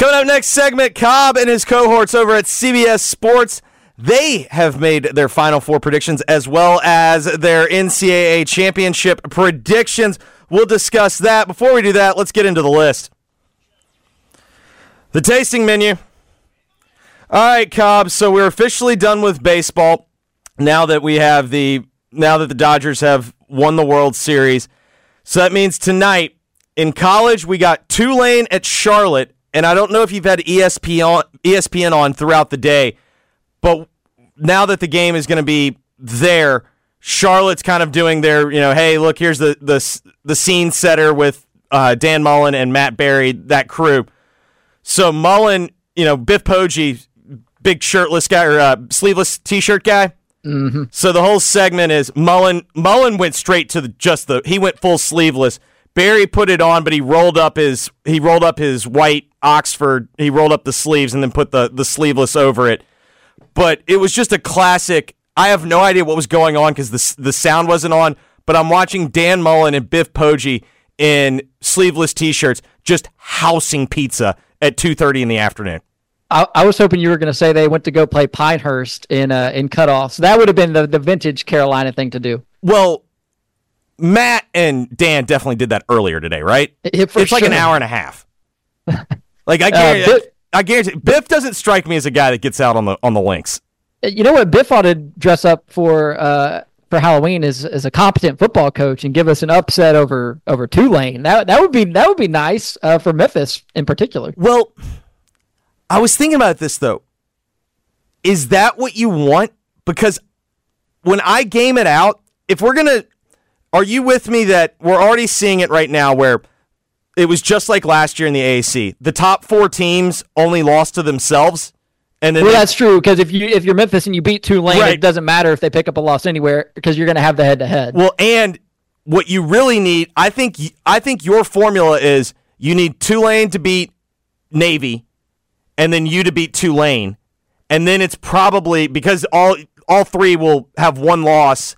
Coming up next segment, Cobb and his cohorts over at CBS Sports. They have made their Final Four predictions as well as their NCAA championship predictions. We'll discuss that. Before we do that, let's get into the list. The tasting menu. All right, Cobb. So we're officially done with baseball now that the Dodgers have won the World Series. So that means tonight in college we got Tulane at Charlotte. And I don't know if you've had ESPN on throughout the day, but now that the game is going to be there, Charlotte's kind of doing their, hey, look, here's the scene setter with Dan Mullen and Matt Berry, that crew. So Mullen, Biff Poggi, big shirtless guy or sleeveless T-shirt guy. Mm-hmm. So the whole segment is Mullen went straight to he went full sleeveless. Barry put it on, but he rolled up his white Oxford. He rolled up the sleeves and then put the sleeveless over it. But it was just a classic. I have no idea what was going on because the sound wasn't on. But I'm watching Dan Mullen and Biff Poggi in sleeveless T-shirts just housing pizza at 2:30 in the afternoon. I was hoping you were going to say they went to go play Pinehurst in cutoffs. That would have been the vintage Carolina thing to do. Well, Matt and Dan definitely did that earlier today, right? It's like an hour and a half. Like I guarantee, Biff doesn't strike me as a guy that gets out on the links. You know what Biff ought to dress up for Halloween is a competent football coach and give us an upset over Tulane. That would be nice for Memphis in particular. Well, I was thinking about this though. Is that what you want? Because when I game it out, are you with me that we're already seeing it right now where it was just like last year in the AAC. The top 4 teams only lost to themselves. And then that's true, because if you're Memphis and you beat Tulane, right, it doesn't matter if they pick up a loss anywhere because you're going to have the head-to-head. Well, and what you really need, I think your formula is you need Tulane to beat Navy and then you to beat Tulane. And then it's probably because all 3 will have one loss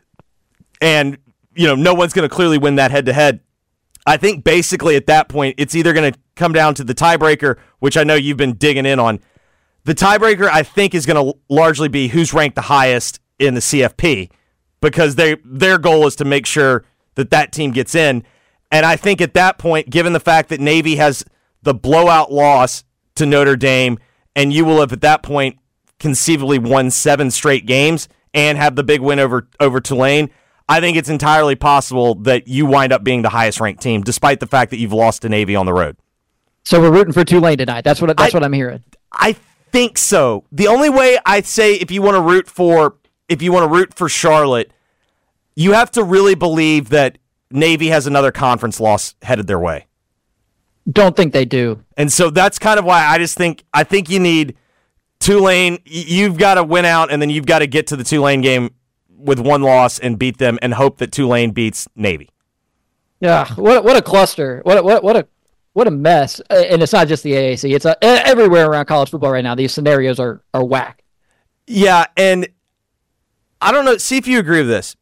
and no one's going to clearly win that head-to-head. I think basically at that point, it's either going to come down to the tiebreaker, which I know you've been digging in on. The tiebreaker, I think, is going to largely be who's ranked the highest in the CFP because their goal is to make sure that team gets in. And I think at that point, given the fact that Navy has the blowout loss to Notre Dame, and you will have at that point conceivably won 7 straight games and have the big win over Tulane, I think it's entirely possible that you wind up being the highest ranked team, despite the fact that you've lost to Navy on the road. So we're rooting for Tulane tonight. That's what I'm hearing. I think so. The only way I'd say if you want to root for Charlotte, you have to really believe that Navy has another conference loss headed their way. Don't think they do. And so that's kind of why I think you need Tulane. You've got to win out, and then you've got to get to the Tulane game with one loss and beat them and hope that Tulane beats Navy. Yeah, what a cluster. What a mess. And it's not just the AAC. It's everywhere around college football right now. These scenarios are whack. Yeah, and I don't know. See if you agree with this.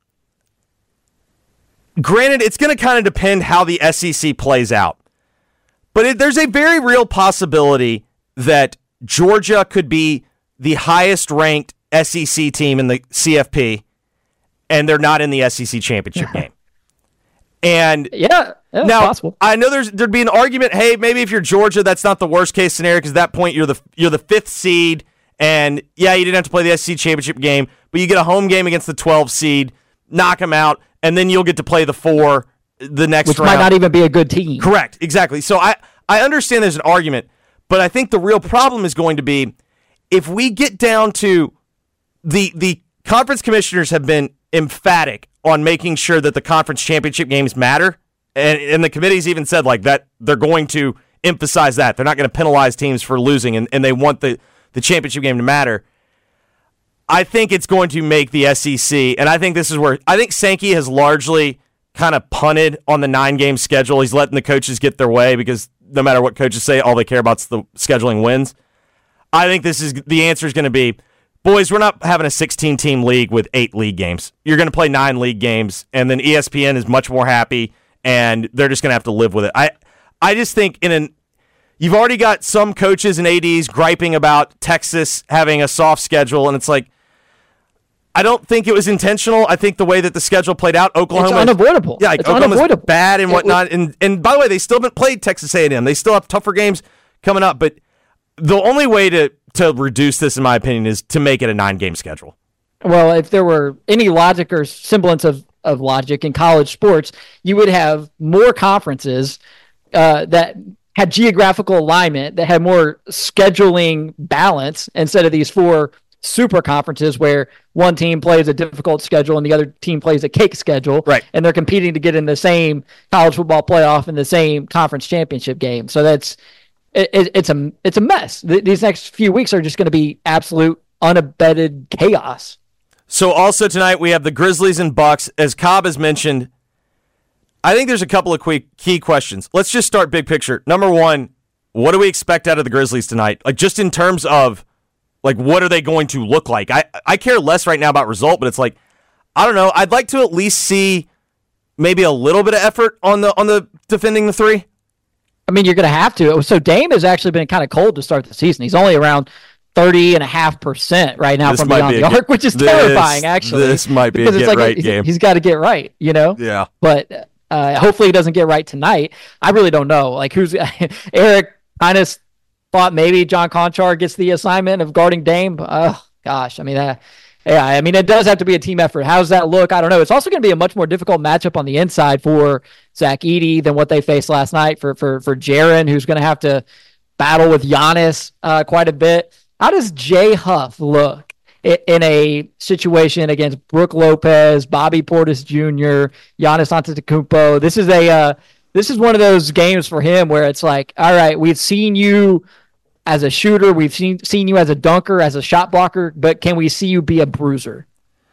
Granted, it's going to kind of depend how the SEC plays out. But there's a very real possibility that Georgia could be the highest-ranked SEC team in the CFP, and they're not in the SEC championship game. And yeah, now possible. I know there'd be an argument. Hey, maybe if you're Georgia, that's not the worst case scenario because at that point you're the 5th seed, and yeah, you didn't have to play the SEC championship game, but you get a home game against the 12 seed, knock them out, and then you'll get to play the 4 the next which round. Might not even be a good team. Correct, exactly. So I understand there's an argument, but I think the real problem is going to be if we get down to the conference commissioners have been emphatic on making sure that the conference championship games matter, and the committee's even said like that they're going to emphasize that. They're not going to penalize teams for losing, and they want the championship game to matter. I think it's going to make the SEC, and I think this is where I think Sankey has largely kind of punted on the 9-game schedule. He's letting the coaches get their way because no matter what coaches say, all they care about is the scheduling wins. I think the answer is going to be, boys, we're not having a 16-team league with 8 league games. You're going to play 9 league games, and then ESPN is much more happy, and they're just going to have to live with it. I just think you've already got some coaches and ADs griping about Texas having a soft schedule, and it's like, I don't think it was intentional. I think the way that the schedule played out, Oklahoma, it's unavoidable. Yeah, like it's Oklahoma's unavoidable. Bad and whatnot. And by the way, they still haven't played Texas A&M. They still have tougher games coming up. But the only way to reduce this, in my opinion, is to make it a 9-game schedule. Well, if there were any logic or semblance of logic in college sports, you would have more conferences that had geographical alignment, that had more scheduling balance instead of these 4 super conferences where one team plays a difficult schedule and the other team plays a cake schedule. Right. And they're competing to get in the same college football playoff and the same conference championship game. So it's a mess. These next few weeks are just going to be absolute unabated chaos. So also tonight we have the Grizzlies and Bucks. As Cobb has mentioned, I think there's a couple of key questions. Let's just start big picture. Number one, what do we expect out of the Grizzlies tonight? Like, just in terms of, like, what are they going to look like? I care less right now about result, but it's like, I don't know. I'd like to at least see maybe a little bit of effort on the defending the 3. I mean, you're going to have to. So Dame has actually been kind of cold to start the season. He's only around 30.5% right now from beyond the arc, which is terrifying, actually. This might be a get-right game. He's got to get right, you know? Yeah. But hopefully he doesn't get right tonight. I really don't know. Like, who's Eric kind of thought maybe John Conchar gets the assignment of guarding Dame. Oh, gosh. I mean, it does have to be a team effort. How does that look? I don't know. It's also going to be a much more difficult matchup on the inside for Zach Edey than what they faced last night for Jaren, who's going to have to battle with Giannis quite a bit. How does Jay Huff look in a situation against Brook Lopez, Bobby Portis Jr., Giannis Antetokounmpo? This is one of those games for him where it's like, all right, we've seen you as a shooter, we've seen you as a dunker, as a shot blocker, but can we see you be a bruiser?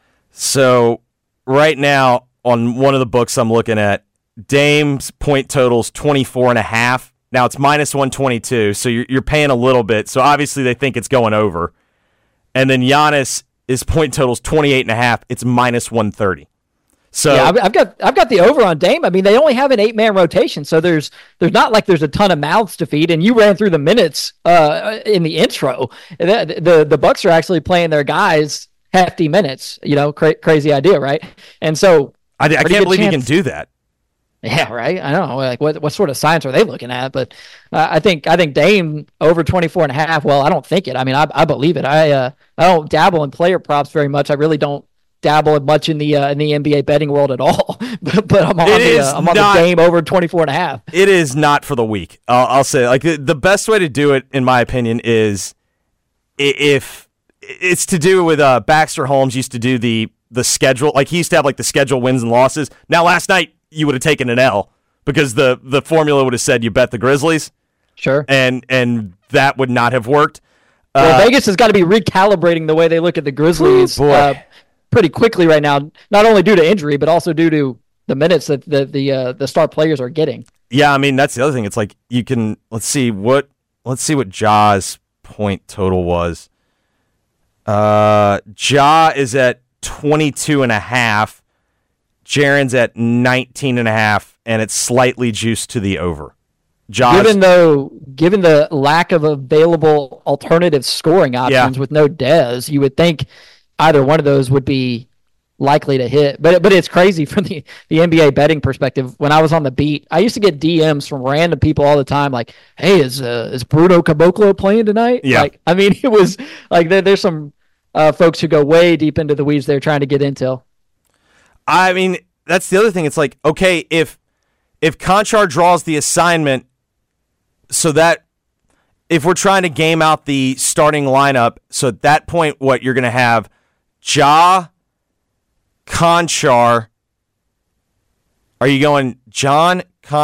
So right now on one of the books I'm looking at, Dame's point total's 24.5. Now it's minus 122, so you're paying a little bit. So obviously they think it's going over. And then Giannis, his point total's 28.5. It's minus 130. So yeah, I've got the over on Dame. I mean, they only have an 8-man rotation, so there's not like there's a ton of mouths to feed. And you ran through the minutes in the intro. The Bucks are actually playing their guys hefty minutes. You know, crazy idea, right? And so I can't believe you can do that. Yeah, right. I don't know. Like, what sort of science are they looking at? But I think Dame over 24.5. Well, I don't think it. I mean, I believe it. I don't dabble in player props very much. I really don't dabble much in the NBA betting world at all. but I'm on the Dame over 24.5. It is not for the weak. I'll say, like, the best way to do it, in my opinion, is if it's to do with Baxter Holmes used to do the schedule. Like, he used to have like the schedule wins and losses. Now, last night you would have taken an L because the formula would have said you bet the Grizzlies. Sure. And that would not have worked. Well, Vegas has got to be recalibrating the way they look at the Grizzlies pretty quickly right now, not only due to injury, but also due to the minutes that the star players are getting. Yeah, I mean, that's the other thing. It's like you can let's see what Ja's point total was. Ja is at 22.5. Jaren's at 19.5, and it's slightly juiced to the over. Given the lack of available alternative scoring options with no Dez, you would think either one of those would be likely to hit. But it's crazy from the NBA betting perspective. When I was on the beat, I used to get DMs from random people all the time, like, "Hey, is Bruno Caboclo playing tonight?" Yeah. Like, I mean, it was like there's some folks who go way deep into the weeds there trying to get intel. I mean, that's the other thing. It's like, okay, if Conchar draws the assignment, so that if we're trying to game out the starting lineup, so at that point, what you're going to have, Ja, Conchar. Are you going Ja,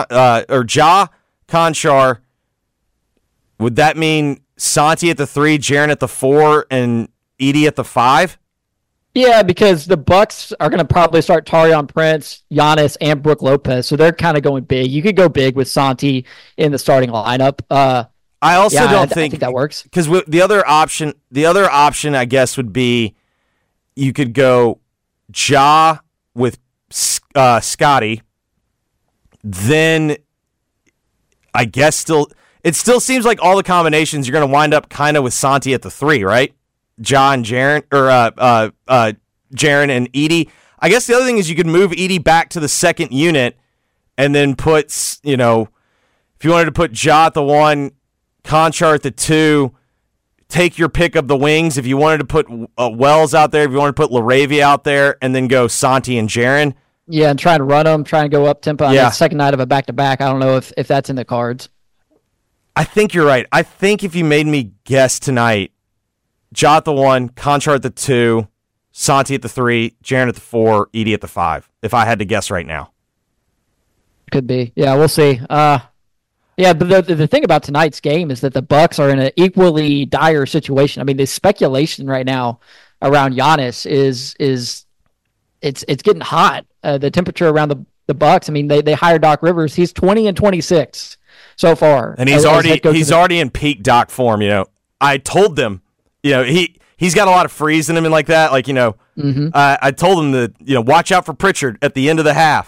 Conchar? Would that mean Santi at the 3, Jaren at the 4, and Edey at the 5? Yeah, because the Bucks are going to probably start Taurean Prince, Giannis, and Brook Lopez, so they're kind of going big. You could go big with Santi in the starting lineup. I also don't think that works, because the other option, I guess, would be you could go Ja with Scotty, then I guess still it still seems like all the combinations you're going to wind up kind of with Santi at the 3, right? Ja and Jaren, or Jaren and Edey. I guess the other thing is you could move Edey back to the second unit and then put, you know, if you wanted to put Ja at the 1, Conchar at the 2, take your pick of the wings. If you wanted to put Wells out there, if you wanted to put LaRavia out there, and then go Santi and Jaren. Yeah, and try to run them, try and go up tempo on the second night of a back-to-back. I don't know if that's in the cards. I think you're right. I think if you made me guess tonight, Ja at the 1, Conchar at the 2, Santi at the 3, Jaren at the 4, Edey at the 5, if I had to guess right now. Could be. Yeah, we'll see. Yeah, but the thing about tonight's game is that the Bucks are in an equally dire situation. I mean, the speculation right now around Giannis is it's getting hot. The temperature around the Bucks. I mean, they hired Doc Rivers. He's 20-26 so far, and he's already in peak Doc form. You know, I told them, you know, he's got a lot of freeze in him and like that. Like, you know, I told him that, you know, watch out for Pritchard at the end of the half.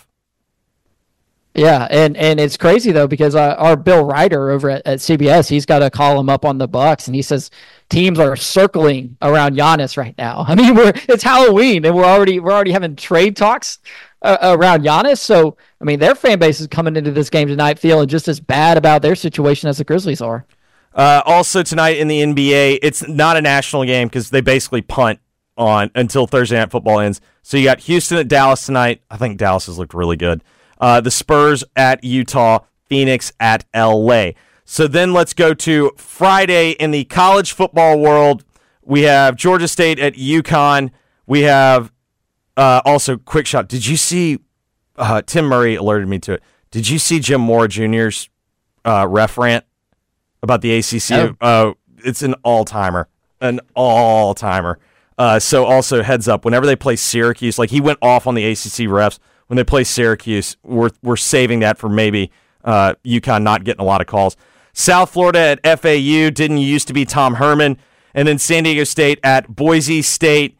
Yeah, and it's crazy though, because our Bill Ryder over at CBS, he's got a column up on the Bucks, and he says teams are circling around Giannis right now. I mean, it's Halloween, and we're already having trade talks around Giannis. So I mean, their fan base is coming into this game tonight feeling just as bad about their situation as the Grizzlies are. Also tonight in the NBA, it's not a national game because they basically punt on until Thursday Night Football ends. So you got Houston at Dallas tonight. I think Dallas has looked really good. The Spurs at Utah, Phoenix at LA. So then let's go to Friday in the college football world. We have Georgia State at UConn. We have also, quick shot. Did you see, Tim Murray alerted me to it. Did you see Jim Mora Jr.'s ref rant about the ACC? Oh. It's an all-timer. So also, heads up, whenever they play Syracuse, like he went off on the ACC refs. When they play Syracuse, we're saving that for maybe UConn not getting a lot of calls. South Florida at FAU, didn't used to be Tom Herman. And then San Diego State at Boise State.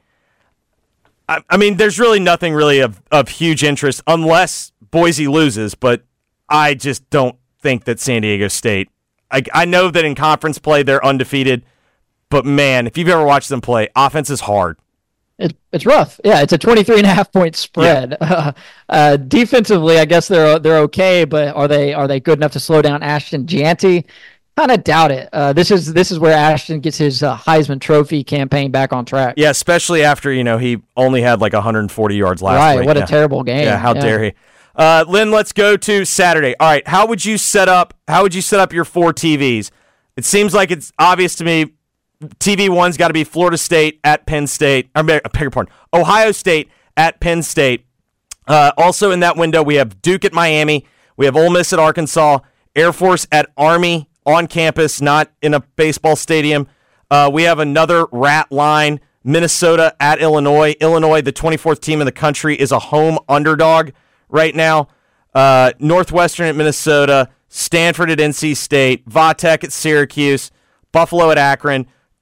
I mean, there's really nothing really of huge interest unless Boise loses, but I just don't think that San Diego State... I know that in conference play they're undefeated, but man, if you've ever watched them play, offense is hard. It's rough. Yeah, it's a 23.5 point spread. Yeah. Defensively, I guess they're okay, but are they good enough to slow down Ashton Jeanty? Kind of doubt it. This is where Ashton gets his Heisman Trophy campaign back on track. Yeah, especially after he only had like 140 yards last week. Right, what a terrible game. Yeah, how dare he? Lynn, let's go to Saturday. All right, how would you set up your 4 TVs? It seems like it's obvious to me. TV 1's got to be Florida State at Penn State. I beg your pardon. Ohio State at Penn State. Also in that window, we have Duke at Miami. We have Ole Miss at Arkansas. Air Force at Army on campus, not in a baseball stadium. We have another rat line. Minnesota at Illinois. Illinois, the 24th team in the country, is a home underdog right now. Northwestern at Minnesota. Stanford at NC State. Vatech at Syracuse. Buffalo at Akron.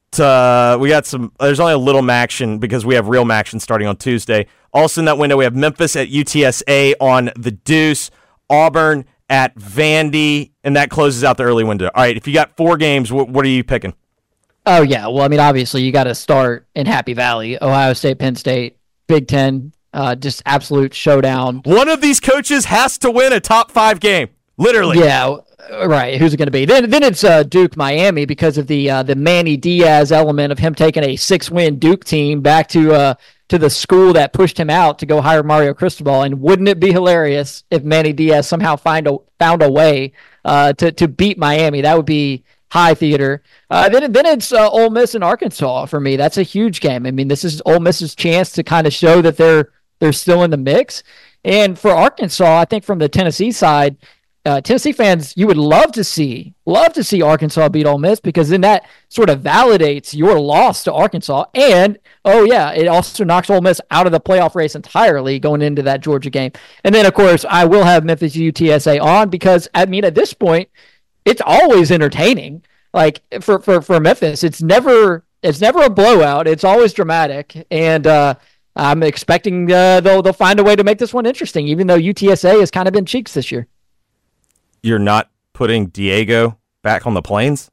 We got there's only a little action because we have real action starting on Tuesday. Also in that window, we have Memphis at UTSA on the Deuce, Auburn at Vandy, and that closes out the early window. All right, if you got 4 games, what are you picking? Oh, yeah. Well, I mean, obviously, you got to start in Happy Valley, Ohio State, Penn State, Big Ten, just absolute showdown. One of these coaches has to win a top 5 game, literally. Yeah. Right, who's it going to be? Then it's Duke Miami because of the Manny Diaz element of him taking a 6-win Duke team back to the school that pushed him out to go hire Mario Cristobal. And wouldn't it be hilarious if Manny Diaz somehow found a way to beat Miami? That would be high theater. Then it's Ole Miss and Arkansas for me. That's a huge game. I mean, this is Ole Miss's chance to kind of show that they're still in the mix. And for Arkansas, I think from the Tennessee side. Tennessee fans, you would love to see Arkansas beat Ole Miss because then that sort of validates your loss to Arkansas. And, it also knocks Ole Miss out of the playoff race entirely going into that Georgia game. And then, of course, I will have Memphis UTSA on because, I mean, at this point, it's always entertaining. Like, for Memphis, it's never a blowout. It's always dramatic. And I'm expecting they'll find a way to make this one interesting, even though UTSA has kind of been cheeks this year. You're not putting Diego back on the plains?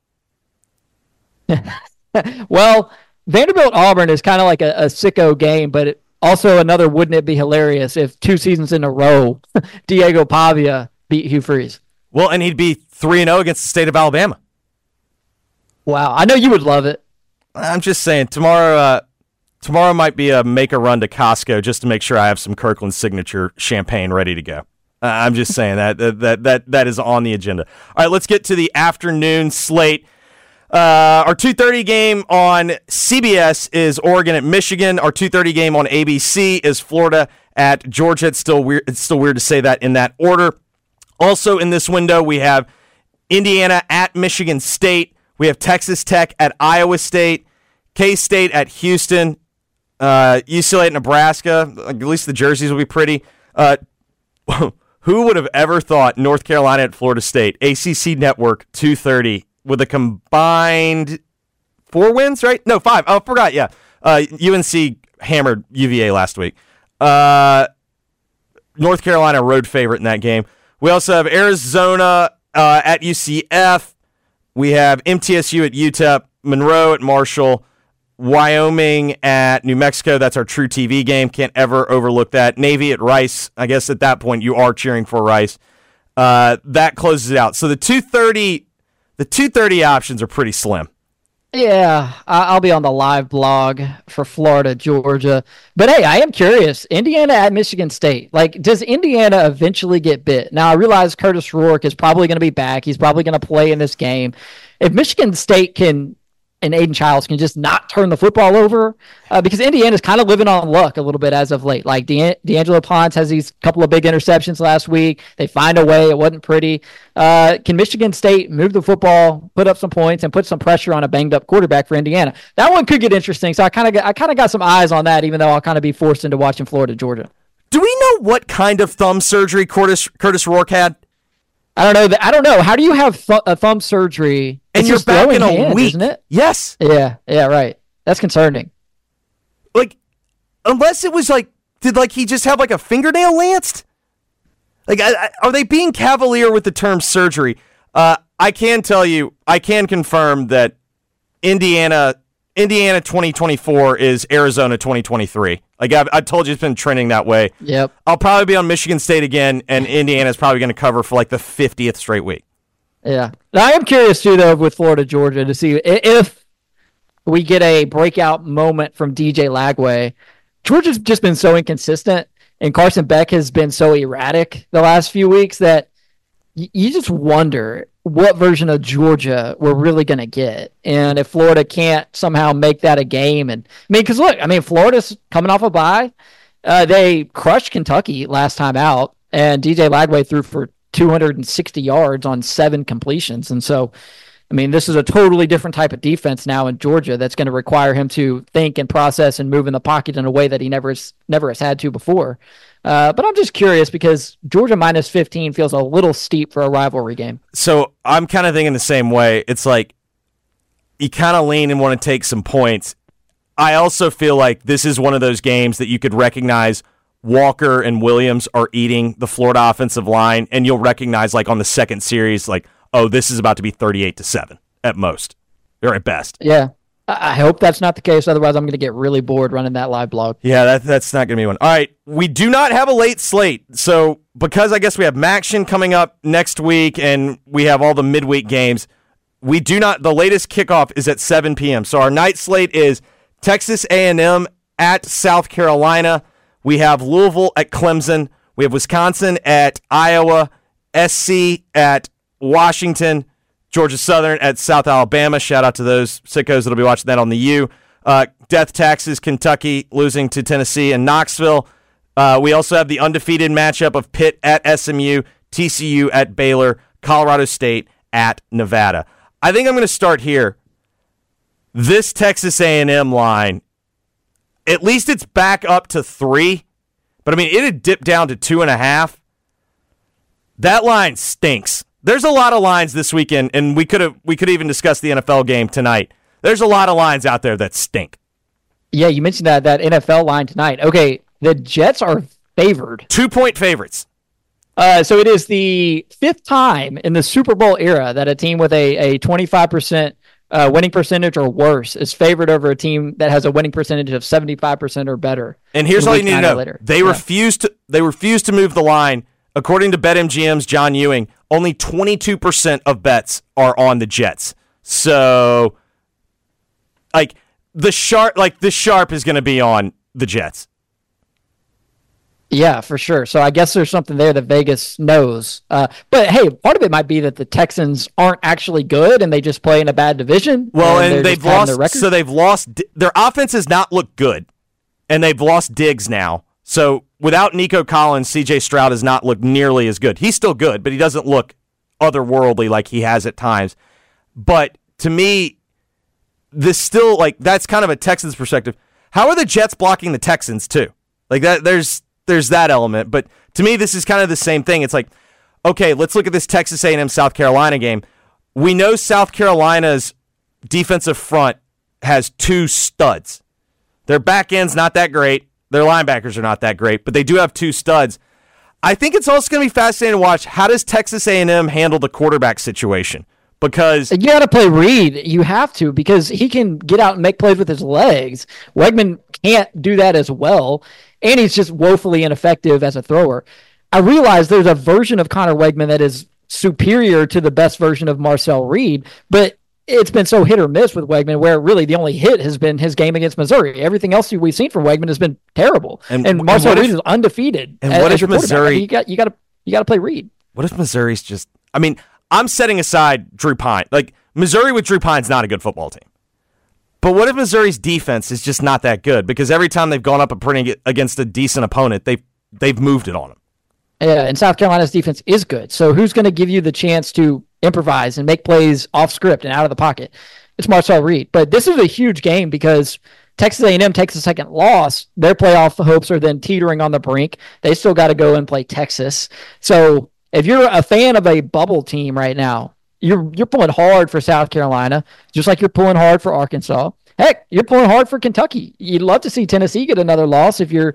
Well, Vanderbilt Auburn is kind of like a sicko game, but also another wouldn't it be hilarious if 2 seasons in a row Diego Pavia beat Hugh Freeze. Well, and he'd be 3-0 against the state of Alabama. Wow, I know you would love it. I'm just saying, tomorrow might be a make a run to Costco just to make sure I have some Kirkland signature champagne ready to go. I'm just saying that is on the agenda. All right, let's get to the afternoon slate. Our 2:30 game on CBS is Oregon at Michigan. Our 2:30 game on ABC is Florida at Georgia. It's still weird to say that in that order. Also in this window, we have Indiana at Michigan State. We have Texas Tech at Iowa State, K-State at Houston, UCLA at Nebraska. At least the jerseys will be pretty. Who would have ever thought North Carolina at Florida State? ACC Network, 2:30, with a combined 4 wins, right? No, 5. Oh, I forgot, yeah. UNC hammered UVA last week. North Carolina road favorite in that game. We also have Arizona at UCF. We have MTSU at UTEP, Monroe at Marshall, Wyoming at New Mexico. That's our true TV game. Can't ever overlook that. Navy at Rice. I guess at that point you are cheering for Rice. That closes it out. So the 2:30 options are pretty slim. Yeah, I'll be on the live blog for Florida, Georgia. But hey, I am curious. Indiana at Michigan State. Like, does Indiana eventually get bit? Now, I realize Curtis Rourke is probably going to be back. He's probably going to play in this game. If Michigan State and Aiden Childs can just not turn the football over, because Indiana's kind of living on luck a little bit as of late. Like D'Angelo Ponce has these couple of big interceptions last week. They find a way. It wasn't pretty. Can Michigan State move the football, put up some points, and put some pressure on a banged-up quarterback for Indiana? That one could get interesting, so I kind of got some eyes on that, even though I'll kind of be forced into watching Florida, Georgia. Do we know what kind of thumb surgery Curtis Rourke had? I don't know. How do you have thumb surgery? And you're back in a week, isn't it? Yes. Yeah, right. That's concerning. Like, unless it was did he just have a fingernail lanced? Like, are they being cavalier with the term surgery? I can tell you, I can confirm that Indiana 2024 is Arizona 2023. Like I told you, it's been trending that way. Yep. I'll probably be on Michigan State again, and Indiana's probably going to cover for the 50th straight week. Yeah. Now, I am curious, too, though, with Florida, Georgia, to see if we get a breakout moment from DJ Lagway. Georgia's just been so inconsistent, and Carson Beck has been so erratic the last few weeks that you just wonder what version of Georgia we're really going to get. And if Florida can't somehow make that a game. And because look, Florida's coming off a bye. They crushed Kentucky last time out, and DJ Lagway threw for 260 yards on 7 completions. And so, this is a totally different type of defense now in Georgia that's going to require him to think and process and move in the pocket in a way that he never has had to before. But I'm just curious because Georgia minus 15 feels a little steep for a rivalry game. So I'm kind of thinking the same way. It's like you kind of lean and want to take some points. I also feel like this is one of those games that you could recognize Walker and Williams are eating the Florida offensive line, and you'll recognize on the second series, oh, this is about to be 38-7 at most, or at best. Yeah. I hope that's not the case. Otherwise, I'm going to get really bored running that live blog. Yeah, that's not going to be one. All right, we do not have a late slate. So because I guess we have Maction coming up next week and we have all the midweek games, we do not. The latest kickoff is at 7 p.m. So our night slate is Texas A&M at South Carolina. We have Louisville at Clemson. We have Wisconsin at Iowa, SC at Washington, Georgia Southern at South Alabama. Shout out to those sickos that'll be watching that on the U. Death Taxes, Kentucky losing to Tennessee and Knoxville. We also have the undefeated matchup of Pitt at SMU, TCU at Baylor, Colorado State at Nevada. I think I'm going to start here. This Texas A&M line, at least it's back up to 3, but it had dipped down to 2.5. That line stinks. There's a lot of lines this weekend, and we could even discuss the NFL game tonight. There's a lot of lines out there that stink. Yeah, you mentioned that NFL line tonight. Okay, the Jets are favored. 2-point favorites. So it is the fifth time in the Super Bowl era that a team with a 25% winning percentage or worse is favored over a team that has a winning percentage of 75% or better. And here's all you need to know. They refuse to move the line. According to BetMGM's John Ewing, only 22% of bets are on the Jets. So the sharp is going to be on the Jets. Yeah, for sure. So I guess there's something there that Vegas knows. But hey, part of it might be that the Texans aren't actually good and they just play in a bad division. Well, and they've lost. So they've lost. Their offense has not looked good, and they've lost Diggs now. So without Nico Collins, C.J. Stroud has not looked nearly as good. He's still good, but he doesn't look otherworldly like he has at times. But to me, this still that's kind of a Texans perspective. How are the Jets blocking the Texans too? Like that, there's that element, but to me, this is kind of the same thing. It's like, okay, let's look at this Texas A&M South Carolina game. We know South Carolina's defensive front has two studs. Their back end's not that great. Their linebackers are not that great, but they do have two studs. I think it's also going to be fascinating to watch how does Texas A&M handle the quarterback situation. Because you got to play Reed. You have to, because he can get out and make plays with his legs. Weigman can't do that as well, and he's just woefully ineffective as a thrower. I realize there's a version of Connor Weigman that is superior to the best version of Marcel Reed, but it's been so hit or miss with Weigman, where really the only hit has been his game against Missouri. Everything else we've seen from Weigman has been terrible, and Marcel Reed is undefeated. And what if Missouri? You got to play Reed. What if Missouri's just? I mean, I'm setting aside Drew Pine. Like, Missouri with Drew Pine's not a good football team. But what if Missouri's defense is just not that good? Because every time they've gone up against a decent opponent, they've moved it on them. Yeah, and South Carolina's defense is good. So who's going to give you the chance to improvise and make plays off script and out of the pocket? It's Marcel Reed. But this is a huge game because Texas A&M takes a second loss. Their playoff hopes are then teetering on the brink. They still got to go and play Texas. So if you're a fan of a bubble team right now, you're pulling hard for South Carolina, just like you're pulling hard for Arkansas. Heck, you're pulling hard for Kentucky. You'd love to see Tennessee get another loss if you're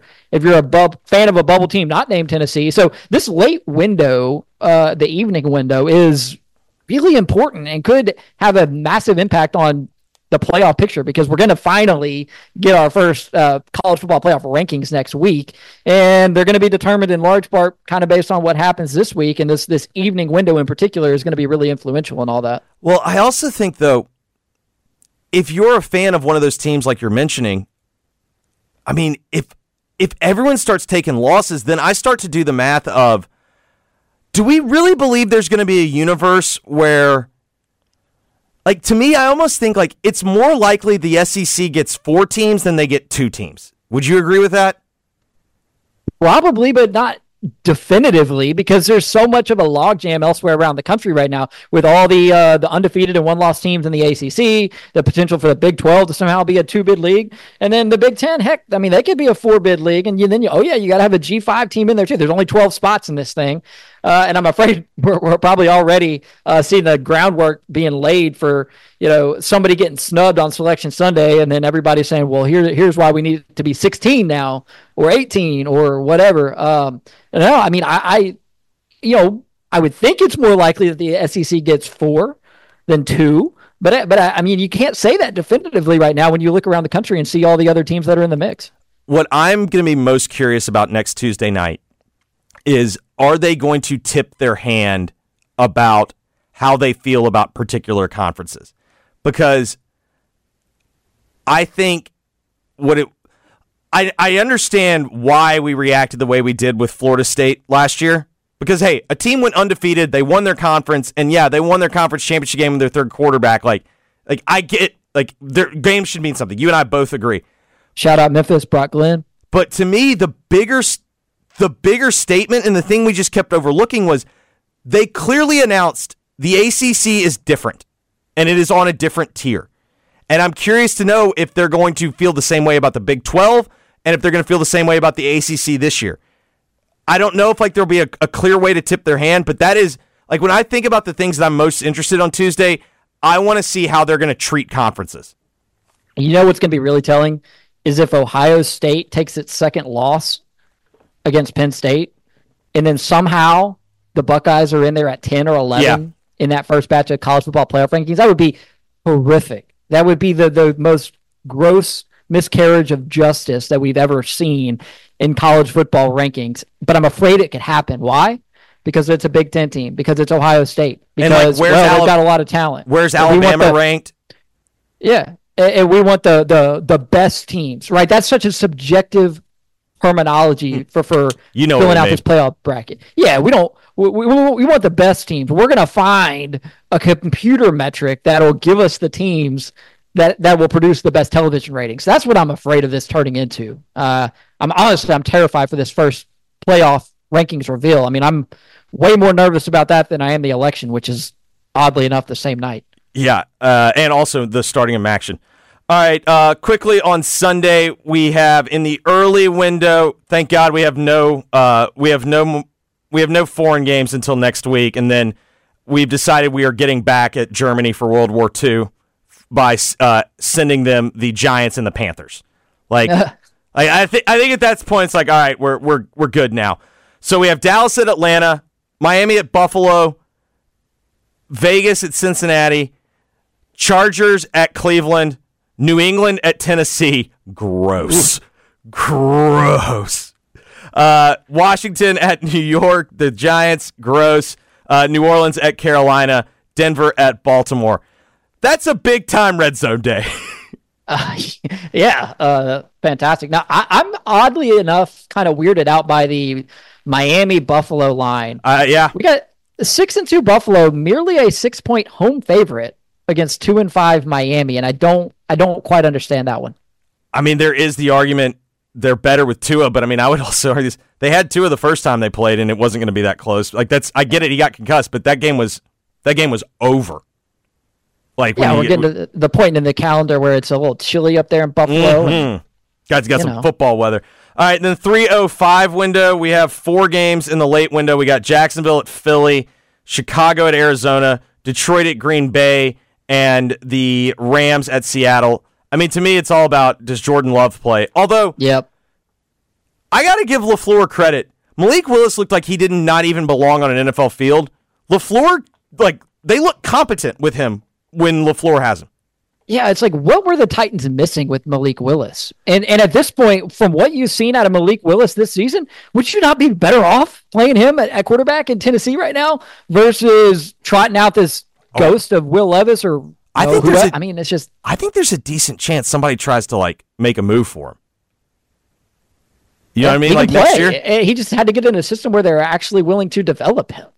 a fan of a bubble team not named Tennessee. So this late window, the evening window, is really important and could have a massive impact on the playoff picture, because we're going to finally get our first college football playoff rankings next week, and they're going to be determined in large part kind of based on what happens this week, and this evening window in particular is going to be really influential in all that. Well, I also think, though, if you're a fan of one of those teams like you're mentioning, I mean, if everyone starts taking losses, then I start to do the math of, do we really believe there's going to be a universe where, like, to me, I almost think like it's more likely the SEC gets 4 teams than they get 2 teams. Would you agree with that? Probably, but not definitively, because there's so much of a logjam elsewhere around the country right now with all the undefeated and one-loss teams in the ACC, the potential for the Big 12 to somehow be a 2-bid league, and then the Big 10, heck, I mean, they could be a 4-bid league, and you got to have a G5 team in there too. There's only 12 spots in this thing. And I'm afraid we're probably already seeing the groundwork being laid for, somebody getting snubbed on Selection Sunday, and then everybody saying, well, here's why we need it to be 16 now or 18 or whatever. No, I mean, I would think it's more likely that the SEC gets 4 than 2. But I mean, you can't say that definitively right now when you look around the country and see all the other teams that are in the mix. What I'm going to be most curious about next Tuesday night is, are they going to tip their hand about how they feel about particular conferences? Because I think I understand why we reacted the way we did with Florida State last year. Because, hey, a team went undefeated, they won their conference, and yeah, they won their conference championship game with their third quarterback. Like I get, their game should mean something. You and I both agree. Shout out Memphis, Brock Glenn. But to me, the bigger statement and the thing we just kept overlooking was they clearly announced the ACC is different, and it is on a different tier. And I'm curious to know if they're going to feel the same way about the Big 12 and if they're going to feel the same way about the ACC this year. I don't know if there'll be a clear way to tip their hand, but that is, when I think about the things that I'm most interested on Tuesday, I want to see how they're going to treat conferences. You know what's going to be really telling is if Ohio State takes its second loss against Penn State, and then somehow the Buckeyes are in there at 10 or 11 in that first batch of college football playoff rankings, that would be horrific. That would be the most gross miscarriage of justice that we've ever seen in college football rankings. But I'm afraid it could happen. Why? Because it's a Big Ten team. Because it's Ohio State. Because they've got a lot of talent. Where's Alabama ranked? Yeah, and we want the best teams, right? That's such a subjective terminology for filling out this playoff bracket. Yeah, we want the best teams. We're going to find a computer metric that'll give us the teams that will produce the best television ratings. That's what I'm afraid of this turning into. I'm terrified for this first playoff rankings reveal. I mean, I'm way more nervous about that than I am the election, which is oddly enough the same night. Yeah, and also the starting of action. All right, quickly on Sunday we have in the early window. Thank God we have no foreign games until next week, and then we've decided we are getting back at Germany for World War II by sending them the Giants and the Panthers. I think at that point it's like, all right, we're good now. So we have Dallas at Atlanta, Miami at Buffalo, Vegas at Cincinnati, Chargers at Cleveland, New England at Tennessee. Gross. Washington at New York, the Giants. Gross. New Orleans at Carolina, Denver at Baltimore. That's a big time red zone day. Fantastic. Now, I'm oddly enough kind of weirded out by the Miami Buffalo line. We got 6-2 Buffalo, merely a 6-point home favorite against 2-5 Miami, and I don't quite understand that one. I mean, there is the argument they're better with Tua, but I mean, I would also argue this. They had Tua the first time they played, and it wasn't going to be that close. Like I get it, he got concussed, but that game was over. Like we're getting to the point in the calendar where it's a little chilly up there in Buffalo. Mm-hmm. Guys, got some football weather. All right, then 3:05 window, we have 4 games in the late window. We got Jacksonville at Philly, Chicago at Arizona, Detroit at Green Bay, and the Rams at Seattle. I mean, to me, it's all about, does Jordan Love play? Although, I got to give LaFleur credit. Malik Willis looked like he did not even belong on an NFL field. LaFleur, they look competent with him when LaFleur has him. Yeah, it's like, what were the Titans missing with Malik Willis? And at this point, from what you've seen out of Malik Willis this season, would you not be better off playing him at quarterback in Tennessee right now versus trotting out this ghost of Will Levis or I think there's a decent chance somebody tries to make a move for him. You know what I mean? Like next year, he just had to get in a system where they're actually willing to develop him.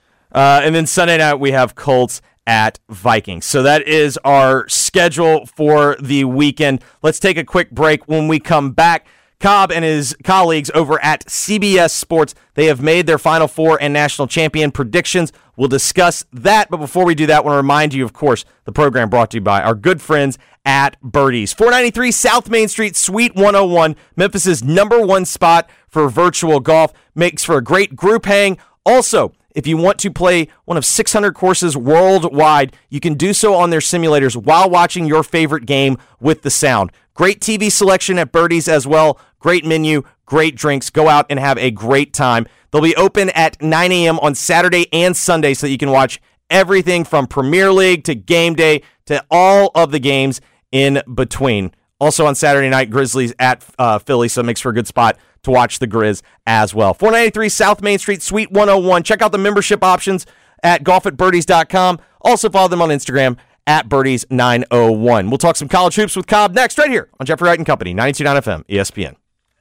And then Sunday night we have Colts at Vikings. So that is our schedule for the weekend. Let's take a quick break. When we come back, Cobb and his colleagues over at CBS Sports, they have made their Final Four and national champion predictions. We'll discuss that, but before we do that, I want to remind you, of course, the program brought to you by our good friends at Birdies. 493 South Main Street, Suite 101, Memphis' #1 spot for virtual golf. Makes for a great group hang. Also, if you want to play one of 600 courses worldwide, you can do so on their simulators while watching your favorite game with the sound. Great TV selection at Birdies as well. Great menu, great drinks. Go out and have a great time. They'll be open at 9 a.m. on Saturday and Sunday so that you can watch everything from Premier League to game day to all of the games in between. Also on Saturday night, Grizzlies at Philly, so it makes for a good spot to watch the Grizz as well. 493 South Main Street, Suite 101. Check out the membership options at golfatbirdies.com. Also follow them on Instagram at Birdies901. We'll talk some college hoops with Cobb next, right here on Jeffrey Wright and Company, 92.9 FM, ESPN.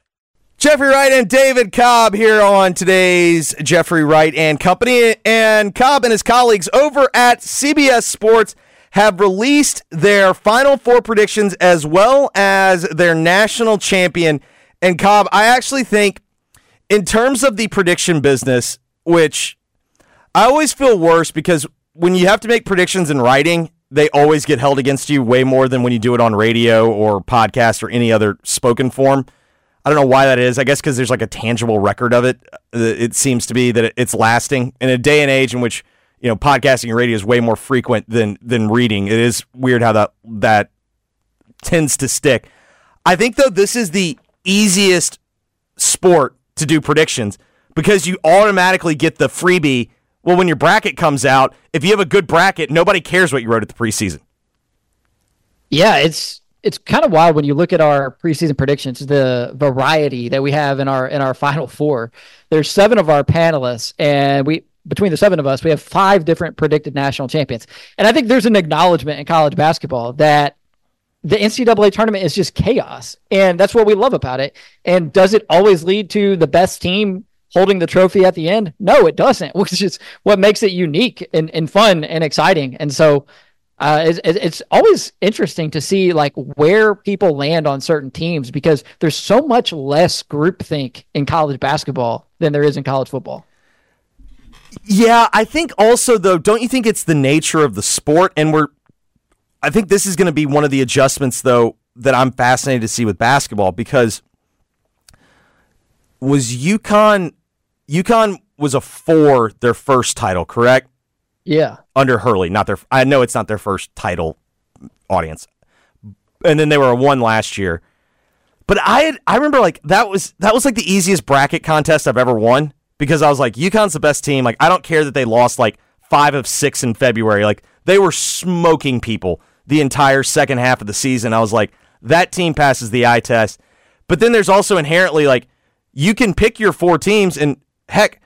Jeffrey Wright and David Cobb here on today's Jeffrey Wright and Company. And Cobb and his colleagues over at CBS Sports have released their Final Four predictions as well as their national champion. And Cobb, I actually think in terms of the prediction business, which I always feel worse because when you have to make predictions in writing, they always get held against you way more than when you do it on radio or podcast or any other spoken form. I don't know why that is. I guess because there's like a tangible record of it. It seems to be that it's lasting in a day and age in which, you know, podcasting and radio is way more frequent than reading. It is weird how that tends to stick. I think, though, this is the easiest sport to do predictions because you automatically get the freebie. Well, when your bracket comes out, if you have a good bracket, nobody cares what you wrote at the preseason. Yeah, it's kind of wild when you look at our preseason predictions, the variety that we have in our Final Four. There's 7 of our panelists, and between the 7 of us, we have 5 different predicted national champions. And I think there's an acknowledgement in college basketball that the NCAA tournament is just chaos, and that's what we love about it. And does it always lead to the best team holding the trophy at the end? No, it doesn't, which is what makes it unique and fun and exciting. And so it's always interesting to see like where people land on certain teams, because there's so much less groupthink in college basketball than there is in college football. Yeah, I think also, though, don't you think it's the nature of the sport? And I think this is going to be one of the adjustments, though, that I'm fascinated to see with basketball, because was UConn was a 4 their first title, correct? Yeah. Under Hurley, I know it's not their first title audience. And then they were a 1 last year. But I remember like that was like the easiest bracket contest I've ever won, because I was like, UConn's the best team. Like, I don't care that they lost like 5 of 6 in February. Like, they were smoking people the entire second half of the season. I was like, that team passes the eye test. But then there's also inherently like, you can pick your 4 teams, and heck,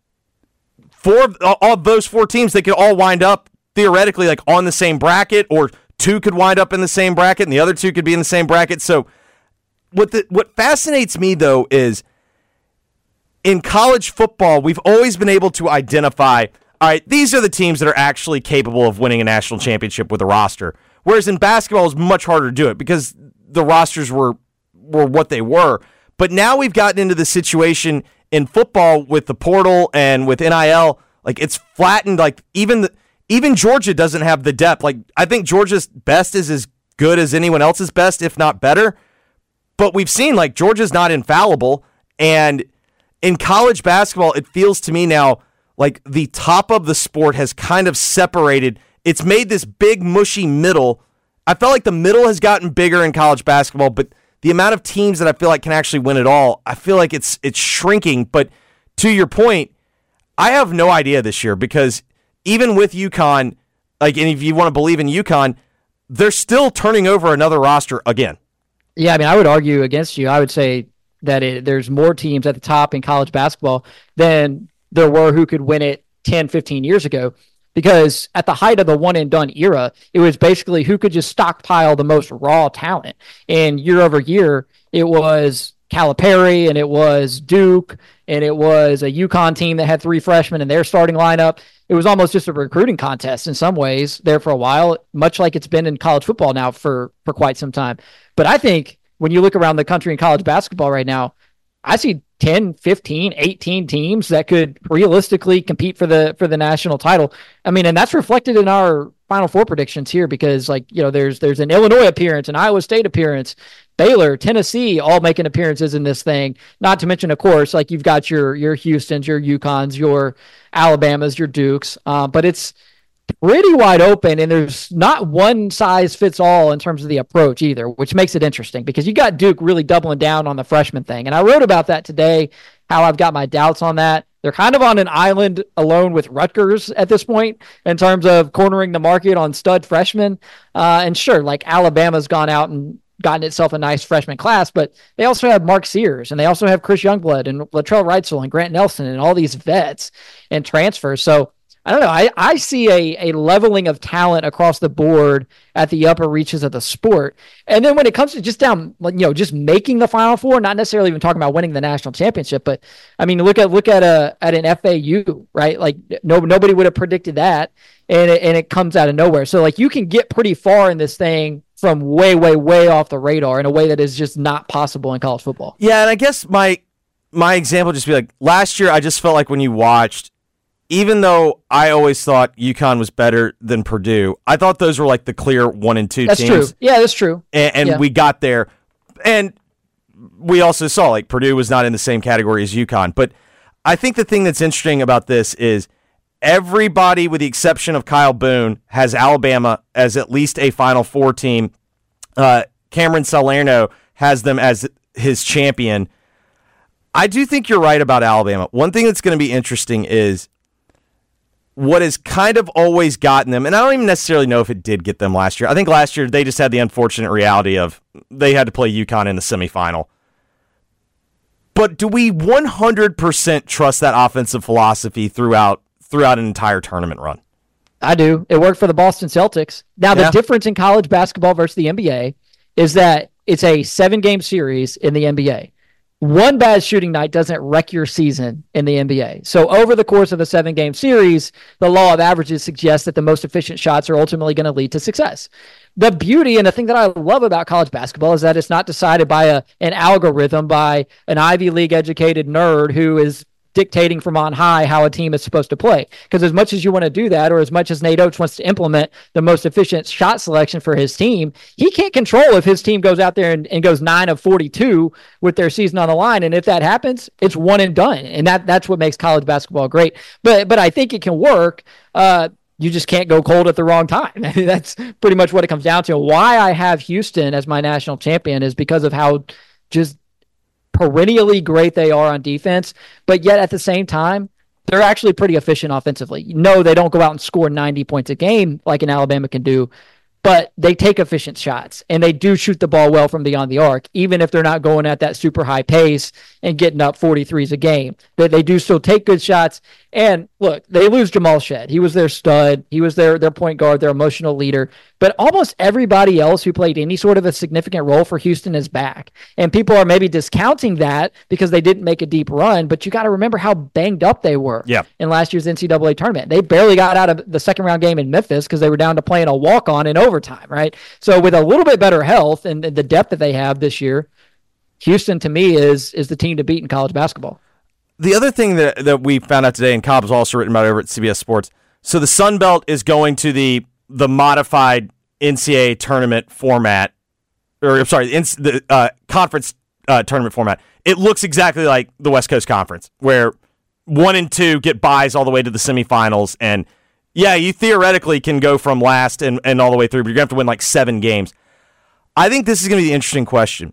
4 of those 4 teams, they could all wind up theoretically like on the same bracket, or 2 could wind up in the same bracket and the other 2 could be in the same bracket. So what fascinates me, though, is in college football, we've always been able to identify, all right, these are the teams that are actually capable of winning a national championship with a roster. Whereas in basketball, it's much harder to do it because the rosters were what they were. But now we've gotten into the situation in football with the portal and with NIL, like it's flattened. Like even Georgia doesn't have the depth. Like, I think Georgia's best is as good as anyone else's best, if not better. But we've seen like Georgia's not infallible, and in college basketball, it feels to me now like the top of the sport has kind of separated. It's made this big mushy middle. I felt like the middle has gotten bigger in college basketball, but the amount of teams that I feel like can actually win it all, I feel like it's shrinking. But to your point, I have no idea this year, because even with UConn, like, and if you want to believe in UConn, they're still turning over another roster again. Yeah, I mean, I would argue against you. I would say that there's more teams at the top in college basketball than there were who could win it 10, 15 years ago. Because at the height of the one-and-done era, it was basically who could just stockpile the most raw talent. And year over year, it was Calipari, and it was Duke, and it was a UConn team that had 3 freshmen in their starting lineup. It was almost just a recruiting contest in some ways there for a while, much like it's been in college football now for quite some time. But I think when you look around the country in college basketball right now, I see 10, 15, 18 teams that could realistically compete for the national title. I mean, and that's reflected in our Final Four predictions here, because like, you know, there's an Illinois appearance, an Iowa State appearance, Baylor, Tennessee, all making appearances in this thing. Not to mention, of course, like you've got your Houstons, your UConns, your Alabamas, your Dukes, but it's pretty wide open, and there's not one size fits all in terms of the approach either, which makes it interesting, because you got Duke really doubling down on the freshman thing. And I wrote about that today, how I've got my doubts on that. They're kind of on an island alone with Rutgers at this point in terms of cornering the market on stud freshmen. And sure, like Alabama's gone out and gotten itself a nice freshman class, but they also have Mark Sears, and they also have Chris Youngblood and Latrell Wrightsell and Grant Nelson and all these vets and transfers. So I don't know. I see a leveling of talent across the board at the upper reaches of the sport. And then when it comes to just just making the Final Four, not necessarily even talking about winning the national championship, but I mean, look at an FAU, right? Like nobody would have predicted that, and it comes out of nowhere. So like you can get pretty far in this thing from way, way, way off the radar in a way that is just not possible in college football. Yeah, and I guess my example would just be like last year. I just felt like when you watched, even though I always thought UConn was better than Purdue, I thought those were like the clear 1 and 2 teams. That's true. Yeah, that's true. And we got there. And we also saw like Purdue was not in the same category as UConn. But I think the thing that's interesting about this is everybody, with the exception of Kyle Boone, has Alabama as at least a Final Four team. Cameron Salerno has them as his champion. I do think you're right about Alabama. One thing that's going to be interesting is what has kind of always gotten them, and I don't even necessarily know if it did get them last year. I think last year they just had the unfortunate reality of they had to play UConn in the semifinal. But do we 100% trust that offensive philosophy throughout an entire tournament run? I do. It worked for the Boston Celtics. Now, the difference in college basketball versus the NBA is that it's a 7-game series in the NBA. One bad shooting night doesn't wreck your season in the NBA. So over the course of a 7-game series, the law of averages suggests that the most efficient shots are ultimately going to lead to success. The beauty and the thing that I love about college basketball is that it's not decided by an algorithm, by an Ivy League educated nerd who is dictating from on high how a team is supposed to play. Because as much as you want to do that, or as much as Nate Oates wants to implement the most efficient shot selection for his team, he can't control if his team goes out there and goes 9 of 42 with their season on the line. And if that happens, it's one and done. And that's what makes college basketball great. But I think it can work. You just can't go cold at the wrong time. That's pretty much what it comes down to. Why I have Houston as my national champion is because of how just perennially great they are on defense, but yet at the same time, they're actually pretty efficient offensively. No, they don't go out and score 90 points a game like an Alabama can do, but they take efficient shots, and they do shoot the ball well from beyond the arc, even if they're not going at that super high pace and getting up 43s a game. They do still take good shots. And look, they lose Jamal Shead. He was their stud. He was their point guard, their emotional leader. But almost everybody else who played any sort of a significant role for Houston is back. And people are maybe discounting that because they didn't make a deep run. But you got to remember how banged up they were in last year's NCAA tournament. They barely got out of the second round game in Memphis because they were down to playing a walk-on in overtime, right? So with a little bit better health and the depth that they have this year, Houston, to me, is the team to beat in college basketball. The other thing that we found out today, and Cobb was also written about over at CBS Sports, so the Sun Belt is going to the modified NCAA tournament format, or I'm sorry, the conference tournament format. It looks exactly like the West Coast Conference, where 1 and 2 get buys all the way to the semifinals, and you theoretically can go from last and all the way through, but you're going to have to win like 7 games. I think this is going to be the interesting question.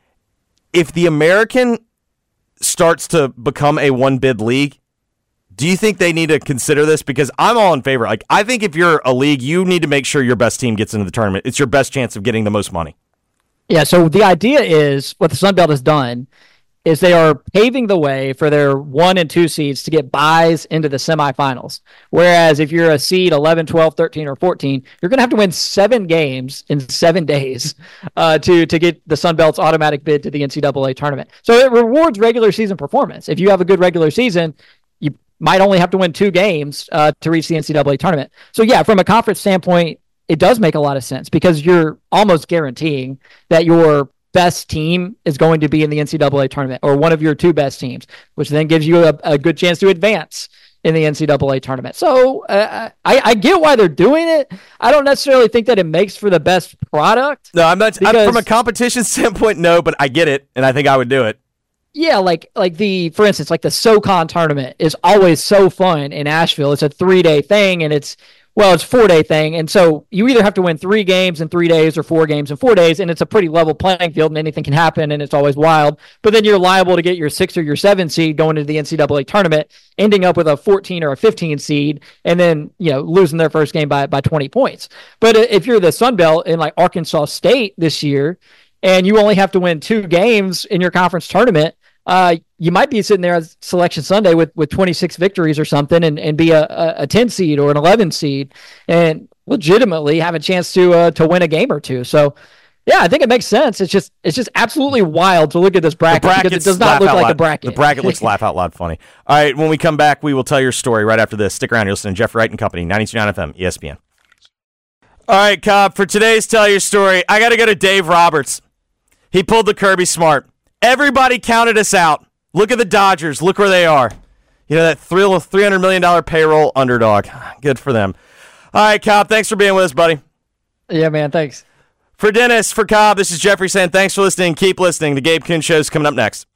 If the American starts to become a one-bid league, do you think they need to consider this? Because I'm all in favor. Like, I think if you're a league, you need to make sure your best team gets into the tournament. It's your best chance of getting the most money. Yeah, so the idea is, what the Sun Belt has done is they are paving the way for their 1 and 2 seeds to get buys into the semifinals. Whereas if you're a seed 11, 12, 13, or 14, you're going to have to win 7 games in 7 days to get the Sun Belt's automatic bid to the NCAA tournament. So it rewards regular season performance. If you have a good regular season, you might only have to win 2 games to reach the NCAA tournament. So yeah, from a conference standpoint, it does make a lot of sense because you're almost guaranteeing that your best team is going to be in the NCAA tournament, or one of your 2 best teams, which then gives you a good chance to advance in the NCAA tournament. So I get why they're doing it. I don't necessarily think that it makes for the best product. No, I'm not. From a competition standpoint, no, but I get it, and I think I would do it. Yeah, for instance, the SoCon tournament is always so fun in Asheville. It's a 3-day thing, and it's a 4-day thing. And so you either have to win 3 games in 3 days or 4 games in 4 days, and it's a pretty level playing field, and anything can happen, and it's always wild. But then you're liable to get your 6 or your 7 seed going into the NCAA tournament, ending up with a 14 or a 15 seed, and then losing their first game by 20 points. But if you're the Sun Belt in Arkansas State this year, and you only have to win 2 games in your conference tournament, you might be sitting there on Selection Sunday with 26 victories or something and be a 10 seed or an 11 seed and legitimately have a chance to win a game or 2. So, yeah, I think it makes sense. It's just absolutely wild to look at this bracket because it does not look like a bracket. The bracket looks laugh out loud funny. All right, when we come back, we will tell your story right after this. Stick around. You're listening to Jeff Wright and Company, 92.9 FM, ESPN. All right, Cobb, for today's Tell Your Story, I got to go to Dave Roberts. He pulled the Kirby Smart. Everybody counted us out. Look at the Dodgers. Look where they are. That thrill of $300 million payroll underdog. Good for them. All right, Cobb, thanks for being with us, buddy. Yeah, man, thanks. For Dennis, for Cobb, this is Jeffrey saying thanks for listening. Keep listening. The Gabe Kuhn Show is coming up next.